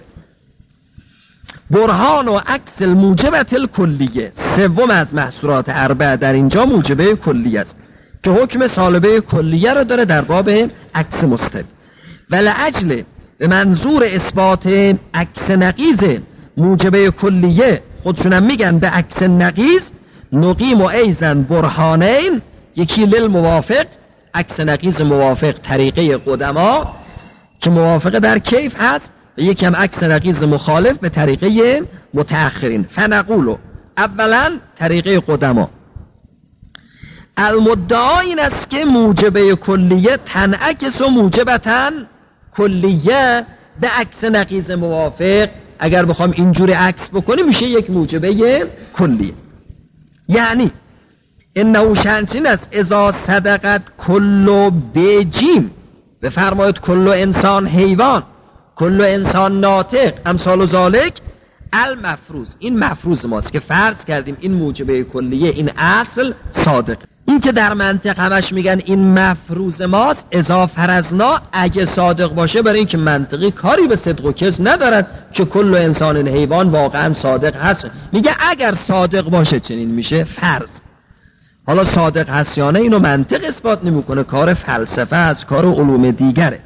برهان و عکس الموجبت الکلیه، سوم از محصورات اربعه در اینجا موجبه کلیه است که حکم سالبه کلیه رو داره در باب عکس مستوی. ولعجل به منظور اثبات عکس نقیز موجبه کلیه، خودشونم میگن به عکس نقیز نقیم و ایزن برهانین، یکی للموافق، عکس نقیز موافق طریقه قدما که موافق در کیف هست، و یکی هم عکس نقیز مخالف به طریقه متأخرین. فنقولو اولا طریقه قدما المدعا این است که موجبه کلیه تنعکس و موجبتن کلیه به عکس نقیض موافق، اگر بخوام اینجوری عکس بکنیم میشه یک موجبه کلیه. یعنی انه شأن است اذا صدقت کل بجیم، بفرمایید کل انسان حیوان، کل انسان ناطق، امثال و ذالک المفروض، این مفروض ماست که فرض کردیم این موجبه کلیه، این اصل صادق. این که در منطق همش میگن این مفروض ماست، اذا فرضنا، اگه صادق باشه، برای اینکه منطقی کاری به صدق و کذب ندارد که کل انسان حیوان واقعا صادق هست، میگه اگر صادق باشه چنین میشه فرض. حالا صادق هست یا نه اینو منطق اثبات نمیکنه، کار فلسفه از کار علوم دیگره.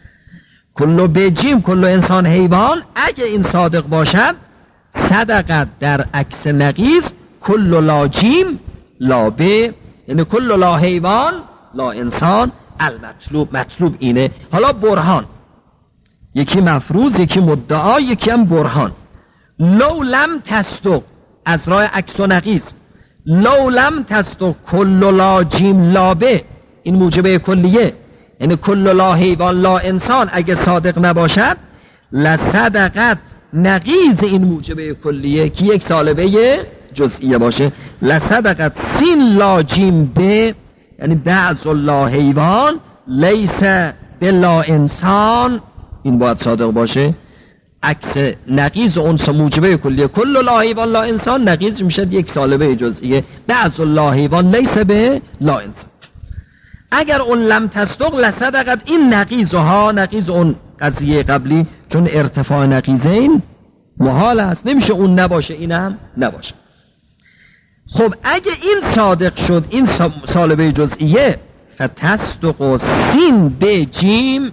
کل بجیم، کل انسان حیوان، اگه این صادق باشد صدقت در عکس نقیض کل لا جیم لا به، یعنی کل لا حیوان لا انسان المطلوب. مطلوب اینه. حالا برهان، یکی مفروض، یکی مدعا، یکی هم برهان. لو لم تصدق، از راه عکس و نقیض، لو لم تصدق کل لا جیم لا به، این موجبه کلیه، یعنی کل لا حیوان لا انسان اگه صادق نباشد، لصدقت نقیض این موجبه کلیه که یک سالبه جزئیه باشه، لصدقت سین لا جیم به، یعنی بعض لا حیوان لیس بلا انسان، این باید صادق باشه. عکس نقیض اون موجبه کلیه کل لا حیوان لا انسان، نقیض میشه یک سالبه جزئیه بعض لا حیوان لیس به لا انسان. اگر اون لم تصدق لصدقت، این نقیضها، نقیض اون قضیه قبلی، چون ارتفاع نقیضین محال است، نمیشه اون نباشه اینم نباشه. خب اگه این صادق شد، این سالبه جزئیه، فتصدق سین به جیم،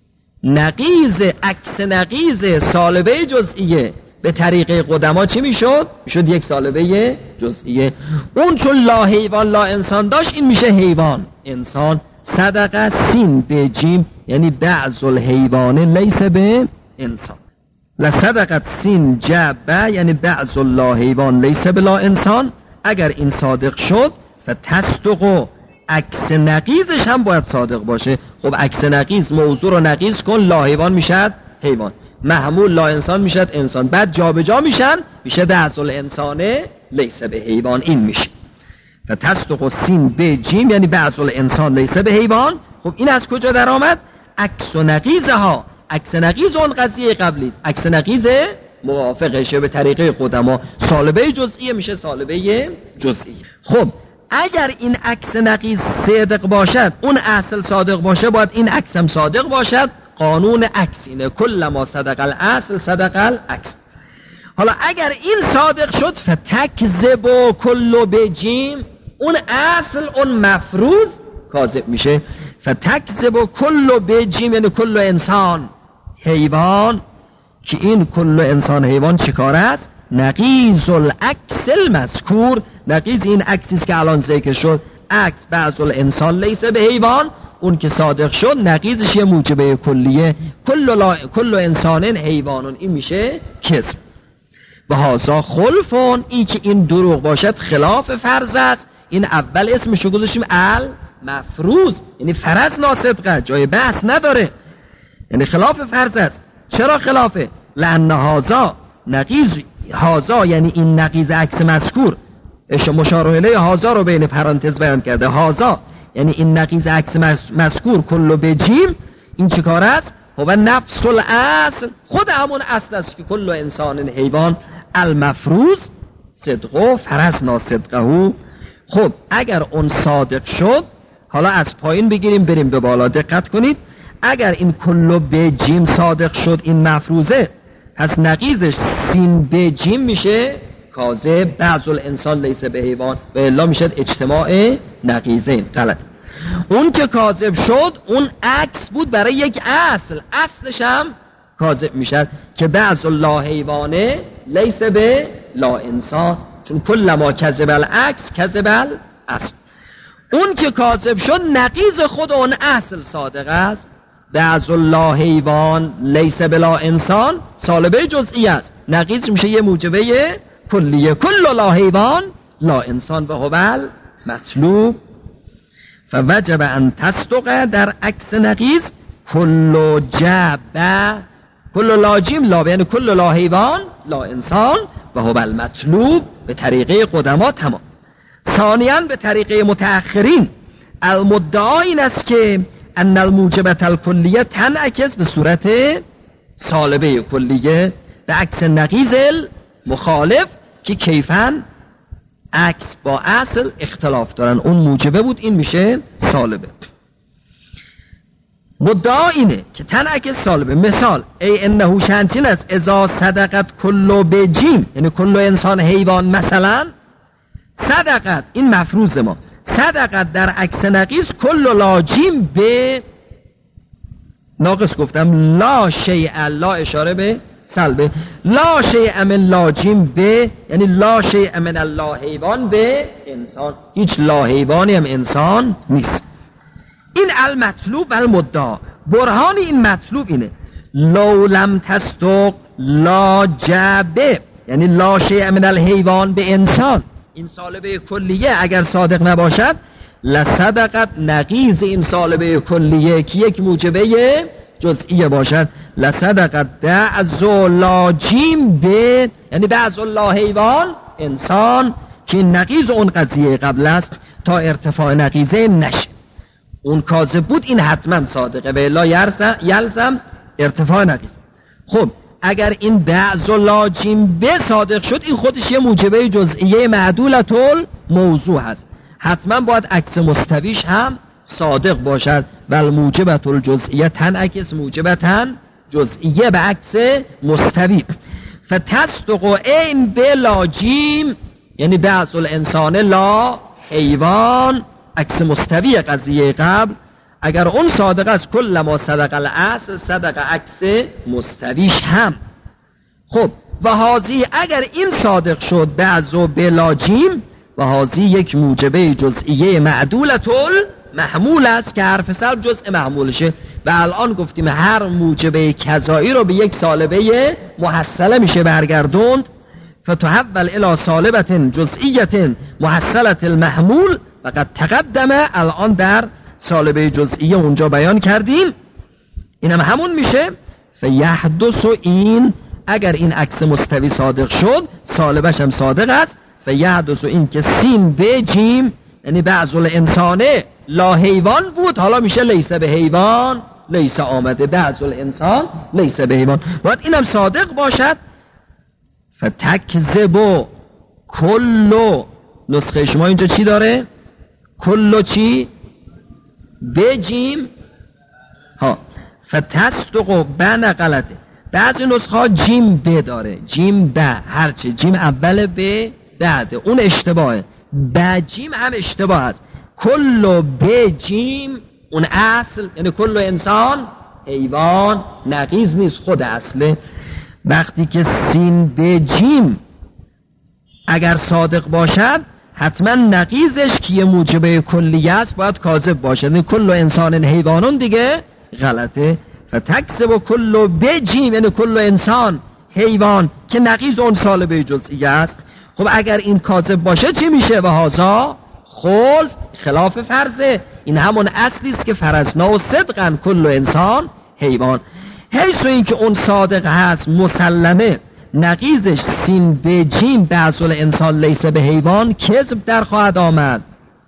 نقیض عکس نقیض سالبه جزئیه به طریق قدما چی میشد؟ میشد یک سالبه جزئیه. اون چون لا حیوان لا انسان داشت، این میشه حیوان انسان. صدقه سین به جیم، یعنی بعض الحیوان لیس به انسان. لصدقت سین جبه، یعنی بعض لا حیوان لیس به لا انسان. اگر این صادق شد فتصدق، عکس نقیضش هم باید صادق باشه. خب عکس نقیض موضوع رو نقیض کن، لا حیوان میشد حیوان، محمول لا انسان میشد انسان، بعد جابجا میشن میشه بعض الانسان لیس به حیوان، این میشه فتصدق سین به جیم، یعنی بعض الانسان لیس به حیوان. خب این از کجا در آمد؟ عکس و نقیضها، عکس نقیض اون قضیه قبلی، عکس نقیض موافقشه به طریقه قدما، سالبه جزئیه میشه سالبه جزئیه. خب اگر این عکس نقیض صادق باشد، اون اصل صادق باشه، باید این عکس هم صادق باشد. قانون عکس اینه، کل ما صدق الاصل صدق العکس. حالا اگر این صادق شد فتکذب کل بجیم، اون اصل اون مفروض کاذب میشه. فتکذب کل بجیم، یعنی کل انسان حیوان، که این کل انسان حیوان چیکار است؟ نقیض العکس المذکور، نقیض این عکسی است که الان ذکر شد، عکس بعض الانسان لیس به حیوان، اون که صادق شد نقیضش یه موجبه کلیه کل, لا... کل انسان حیوانون، این میشه کذب. و هازا خلفون، این که این دروغ باشد خلاف فرض است. این اول اسمشو گذاشتیم المفروض، یعنی فرض ناصدقه، جای بحث نداره، یعنی خلاف فرض است. چرا خلافه؟ لأن هازا نقیض، هازا یعنی این نقیض عکس مذکور، مشار الیه هازا رو بین پرانتز بیان کرده، هازا یعنی این نقیض عکس مذکور کل بجیم، این چه کار است؟ هو نفس الاصل، خود همون اصل است که کل انسان حیوان المفروض صدقه فرض ناصدقه. خب اگر اون صادق شد، حالا از پایین بگیریم بریم به بالا، دقت کنید. اگر این کل بجیم صادق شد، این مفروضه، پس نقیضش سین بجیم میشه کاذب، بعض الانسان لیس به حیوان، و الا میشد اجتماع نقیضین. غلط. اون که کاذب شد اون عکس بود برای یک اصل، اصلش هم کاذب میشد که بعض لا حیوانه لیس به لا انسان، چون کل ما کذب العکس کذب الاصل. اون که کاذب شد نقیض خود اون اصل صادق است، بعض لا حیوان لیس بلا انسان سالبه جزئی است، نقیض میشه یه موجبه کلیه کل لا حیوان لا انسان و هو مطلوب فوجب ان تصدق در عکس نقیض کل جب کل لا جیم لا، یعنی کل لا حیوان لا انسان و هو المطلوب به طریقه قدما تمام. ثانیاً به طریقه متأخرین المدعا این است که ان الموجبت الکلیه تنعکس به صورت سالبه کلیه به عکس نقیض مخالف که کیفاً عکس با اصل اختلاف دارن، اون موجبه بود این میشه سالبه. مدعا اینه که تنعکس سالبه. مثال ای انه شنچین است اذا صدقت کلو به جیم، یعنی کلو انسان حیوان مثلا صدقت، این مفروض ما، صدقت در عکس نقیض کلو لا جیم به ناقص گفتم لا شیء، لا اشاره به سلبه، لا شیء من لا جیم به، یعنی لا شیء من لا حیوان به انسان، هیچ لا حیوانی هم انسان نیست. این المطلوب و المدعا. برهان این مطلوب اینه لو لم تصدق لا جبه، یعنی لا شیء من الحیوان به انسان، این سالبه کلیه اگر صادق نباشد لصدقت نقیض این سالبه کلیه که یک موجبه جزئیه باشد لصدقت بعض لا جیم به، یعنی بعض لا حیوان انسان که نقیض اون قضیه قبل است تا ارتفاع نقیضه نشه. اون کاذب بود این حتما صادقه و الا یلزم ارتفاع نقیض. خب اگر این بعض لا جیم به صادق شد این خودش یه موجبه جزئیه معدولت الموضوع هست، حتما باید عکس مستویش هم صادق باشد و الموجبت الجزئیه تنعکس موجبتن جزئیه به عکس مستوی. فتصدق این به لا جیم، یعنی بعض الانسان لا حیوان عکس مستوی قضیه قبل، اگر اون صادق است کل ما صدق الاصل صدق عکس مستویش هم. خب و هازی اگر این صادق شد بعضو بلا جیم و هازی یک موجبه جزئیه معدولت المحمول است که حرف سلب جزء محمولشه و الان گفتیم هر موجبه کذایی رو به یک سالبه محصله میشه برگردوند. فتحول الى سالبت جزئیت محصلت المحمول فقط تقدمه، الان در سالبه جزئیه اونجا بیان کردیم، اینم همون میشه. فیحدث این، اگر این عکس مستوی صادق شد سالبش هم صادق است. فیحدث این که سین به جیم، یعنی بعض الانسانه لا حیوان بود حالا میشه لیسه به حیوان، لیسه آمده بعض الانسان لیسه به حیوان، باید اینم صادق باشد. فتکذب کلو، نسخه شما اینجا چی داره؟ کلو چی؟ بجیم ها. فتصدق بن غلطه، بعضی نسخه ها جیم ب داره، جیم ب، هرچه جیم اول ب بعده اون اشتباهه، بجیم هم اشتباه است. کلو بجیم اون اصل، یعنی کلو انسان حیوان نقیض نیست خود اصله. وقتی که سین بجیم اگر صادق باشد حتما نقیضش که یه موجبه کلیه است باید کاذب باشد، یعنی کلو انسان حیوانون دیگه غلطه. فتکذب کلو بجیم، یعنی کلو انسان حیوان که نقیض اون سالبه جزئیه است. خب اگر این کاذب باشه چی میشه؟ و هازا خلف، خلاف فرضه، این همون اصلی است که فرضنا و صدقن کلو انسان حیوان. حیث این که اون صادق هست مسلمه نقیضش سین به جیم بعض الانسان لیسه به حیوان کذب در خواهد آمد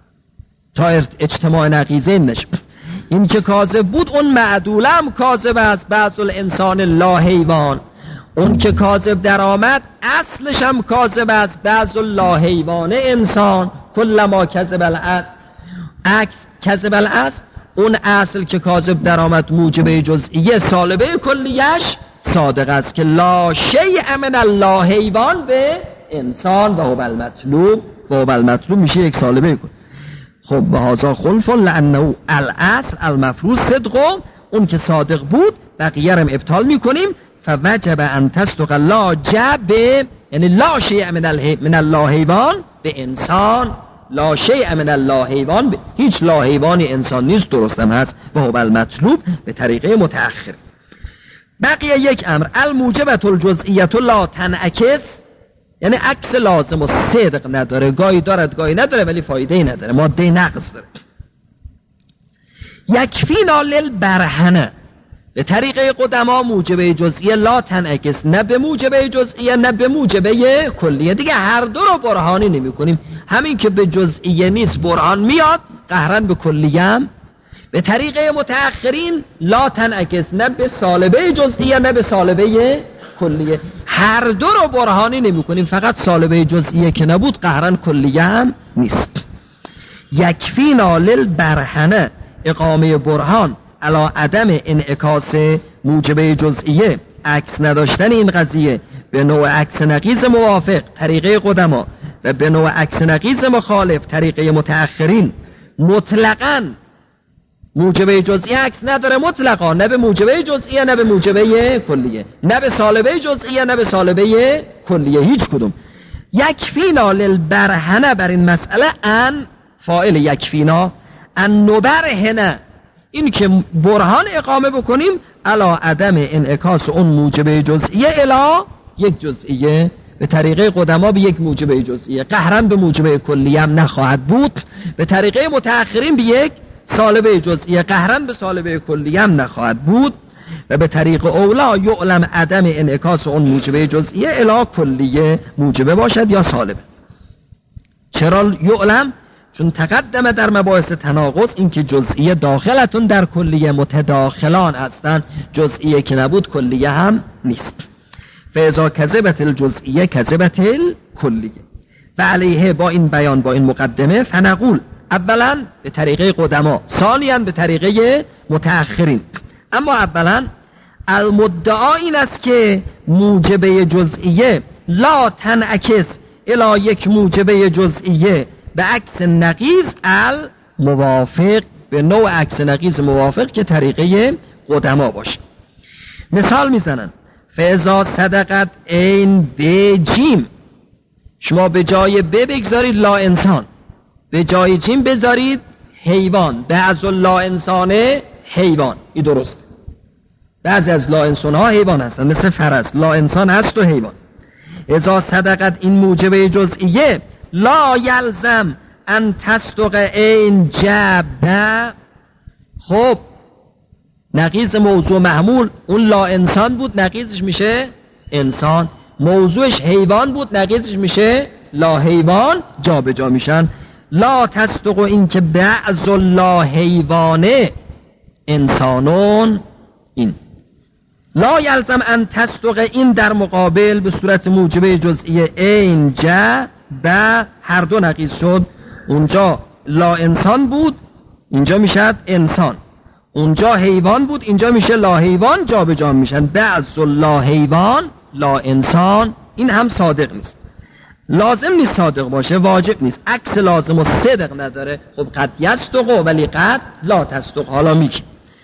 تا اجتماع نقیضه نشه. این که کاذب بود اون معدوله هم کاذب است بعض الانسان لا حیوان، اون که کاذب در آمد اصلش هم کاذب است بعض لا حیوان انسان. کل ما کذب الاصل عکس کذب الاصل، اون اصل که کاذب در آمد موجبه جزئیه سالبه کلیش صادق است که لا شیء من الله حیوان به انسان و هو المطلوب و هو المطلوب میشه یک سالبه کن. خب به هازا خلف لانه الاصل المفروض صدق، اون که صادق بود بقیه رو ابطال میکنیم. فوجب ان تصدق لا جب، یعنی لا شیء من من الله حیوان به انسان، لا شیء من الله حیوان به هیچ لا حیوانی انسان نیست، درستم هست و هو المطلوب به طریقه متأخر. بقیه یک امر الموجبت الجزئیت لا تنعکس، یعنی عکس لازم و صدق نداره، گاهی دارد گاهی نداره ولی فایده ای نداره، ماده نقص داره. یکفینا للبرهنه، به طریقه قدما موجبه جزئیه لا تنعکس، نه به موجبه جزئیه نه به موجبه کلیه. دیگه هر دو رو برهانی نمی کنیم، همین که به جزئیه نیست برهان میاد، قهرن به کلیه هم. به طریقه متأخرین لا تنعکس، نه به سالبه جزئیه نه به سالبه کلیه. هر دو رو برهانی نمی کنیم، فقط سالبه جزئیه که نبود قهرن کلیه هم نیست. یکفینا للبرهنه، اقامه برهان علا عدم انعکاس موجبه جزئیه، عکس نداشتن این قضیه به نوع عکس نقیض موافق طریقه قدما و به نوع عکس نقیض مخالف طریقه متأخرین، مطلقاً موجبه جزئیه عکس نداره، مطلقاً نه به موجبه جزئیه نه به موجبه کلیه، نه به سالبه جزئیه نه به سالبه کلیه، هیچ کدوم. یکفینا للبرهنه، بر این مسئله ان فاعل یکفینا، ان نبرهنه، این که برهان اقامه بکنیم علا عدم انعکاس اون موجبه جزئیه الا یک جزئیه، به طریقه قدما به یک موجبه جزئیه، قهرن به موجبه کلیه هم نخواهد بود. به طریقه متأخرین به یک سالبه جزئیه، قهرن به سالبه کلیه هم نخواهد بود. و به طریق اولا یعلم عدم انعکاس اون موجبه جزئیه الا کلیه، موجبه باشد یا سالبه. چرا یعلم؟ چون تقدم در مباحث تناقض این که جزئیه داخلتون در کلیه متداخلان هستن، جزئیه که نبود کلیه هم نیست. فاذا کذبت الجزئیه کذبت الکلیه. و علیه، با این بیان با این مقدمه، فنقول اولا به طریقه قدما، ثانیا به طریقه متأخرین. اما اولا المدعا این است که موجبه جزئیه لا تنعکس الی یک موجبه جزئیه به عکس نقیض الموافق، به نوع عکس نقیض موافق که طریقه قدما باشه. مثال میزنن فاذا صدقت عین به جیم، شما به جای ب بگذارید لا انسان، به جای جیم بذارید حیوان، بعض لا انسانه حیوان، این درست. بعضی از لا انسان ها حیوان هستن، مثل فرس، لا انسان هست و حیوان. اذا صدقت این موجبه جزئیه لا یلزم ان تصدق این جبه. خب نقیض موضوع محمول اون لا انسان بود، نقیضش میشه انسان. موضوعش حیوان بود، نقیضش میشه لا حیوان، جا به جا میشن. لا تصدق این که بعض لا حیوانه انسانون، این لا یلزم ان تصدق این در مقابل به صورت موجبه جزئیه این جا به هر دو نقیض شد. اونجا لا انسان بود، اینجا میشد انسان. اونجا حیوان بود، اینجا میشه لا حیوان، جا به جا میشن. بعض لا حیوان لا انسان، این هم صادق نیست. لازم نیست صادق باشه، واجب نیست، عکس لازم و صدق نداره. خب قد یصدق ولی قد لا تصدق. حالا میگه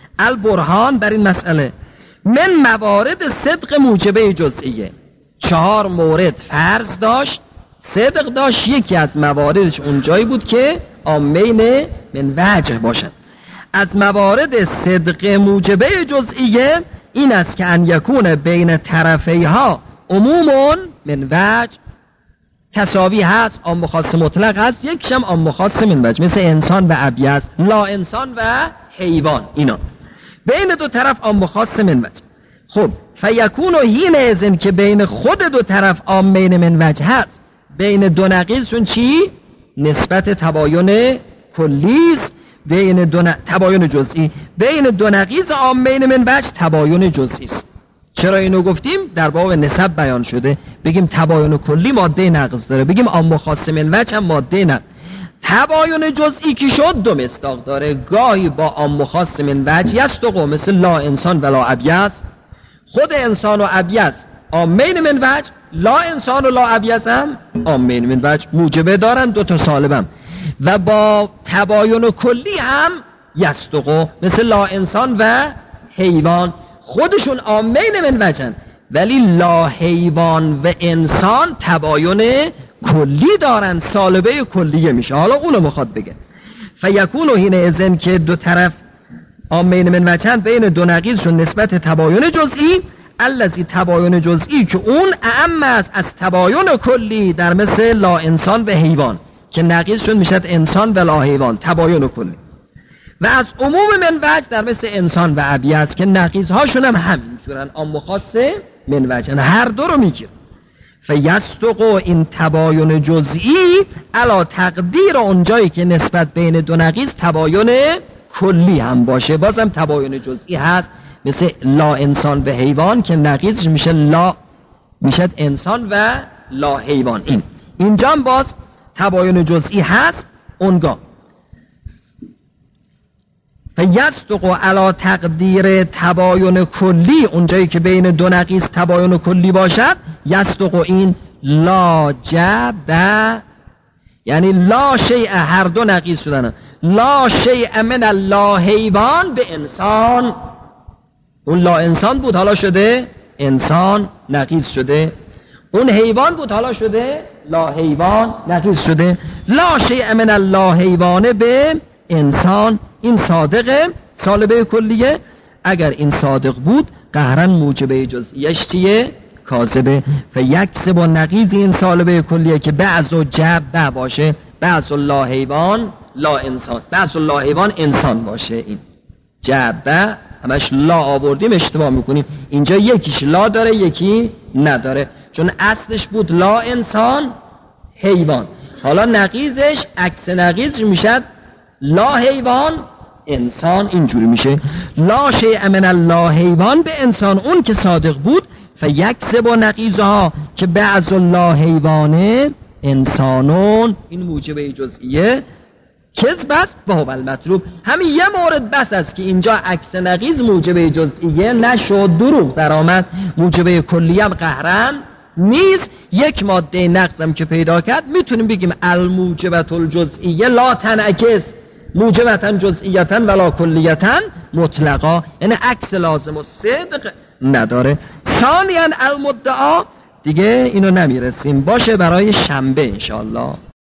البرهان بر این مسئله من موارد صدق موجبه جزئیه، چهار مورد فرض داشت، صدق داشت. یکی از مواردش اونجایی بود که عامین من وجه باشد. از موارد صدق موجبه جزئیه این است که ان یکون بین طرفیها عموم من وجه، تساوی هست، عام خاص مطلق هست، یکشم عام خاص من وجه، مثل انسان و ابیض، لا انسان و حیوان، اینا بین دو طرف عام خاص من وجه. خب فیکون هین ازن که بین خود دو طرف عامین من وجه هست، بین دو نقیضشون چی؟ نسبت تباین کلیز، بین دو ن... تباین جزئی، بین دو نقیض عامین من وجه تباین جزئی است. چرا اینو گفتیم؟ در باب نسب بیان شده. بگیم تباین کلی ماده نقض داره، بگیم عام خاص من وجه هم ماده نقض. تباین جزئی که شد دو مصداق داره، گاهی با عام خاص من وجه یصدق، مثل لا انسان و لا ابیض. خود انسان و ابیض عامین من وجه، لا انسان و لا ابیض هم عامین من وجه، موجبه دارن، دو تا سالبم. و با تباین کلی هم یصدق، مثل لا انسان و حیوان، خودشون عامین من وجهن، ولی لا حیوان و انسان تباین کلی دارن، سالبه کلیه میشه. حالا اونو میخواد بگه فیکون هین ازن که دو طرف عامین من وجهن، بین دو نقیضشون نسبت تباین جزئی، الذی تباین جزئی که اون اعم است از تباین کلی، در مثل لا انسان و حیوان که نقیضشون میشد انسان و لا حیوان، تباین کلی. و از عموم من وجه در مثل انسان و ابیه است که نقیض هاشون هم همین جورن، عام و خاص من وجه، هر دو رو میگیره. فیستقو این تباین جزئی علا تقدیر اونجایی که نسبت بین دو نقیض تباین کلی هم باشه، بازم تباین جزئی هست، مثل لا انسان و حیوان که نقیضش میشه لا، میشه انسان و لا حیوان. این اینجا هم باز تباین جزئی هست اونگاه. فیستقو علا تقدیر تباین کلی اونجایی که بین دو نقیض تباین کلی باشد، یستقو این لا جب، یعنی لا شیء، هر دو نقیض شدن، لا شیء من لا حیوان به انسان، اون لا انسان بود حالا شده انسان نقیض شده، اون حیوان بود حالا شده لا حیوان نقیض شده. لا شیء من لا حیوان به انسان، این صادقه سالبه کلیه، اگر این صادق بود قهرن موجبه جزئیش چیه؟ کاذبه. فیکسب و نقیض این سالبه کلیه که بعض و جب باشه، بعض و لا حیوان لا انسان، بعض و لا حیوان انسان باشه. این جب همش لا آوردیم اشتباه میکنیم، اینجا یکیش لا داره یکی نداره، چون اصلش بود لا انسان حیوان، حالا نقیضش عکس نقیضش میشد لا حیوان انسان، اینجوری میشه لا شیء من لا حیوان به انسان، اون که صادق بود. فیکسب و نقیضها که بعض لا حیوانه انسانون، این موجبه جزئیه کذب است و هو المطلوب. همین یه مورد بس است که اینجا عکس نقیض موجبه جزئیه نشد، دروغ در آمد، موجبه کلی هم قهرن نیست. یک ماده نقضم که پیدا کرد میتونیم بگیم الموجبت الجزئیه لا تنعکس موجبتا جزئیتا ولا کلیتا مطلقا، یعنی عکس لازم و صدق نداره. ثانیاً المدعا، دیگه اینو نمیرسیم، باشه برای شنبه انشاءالله.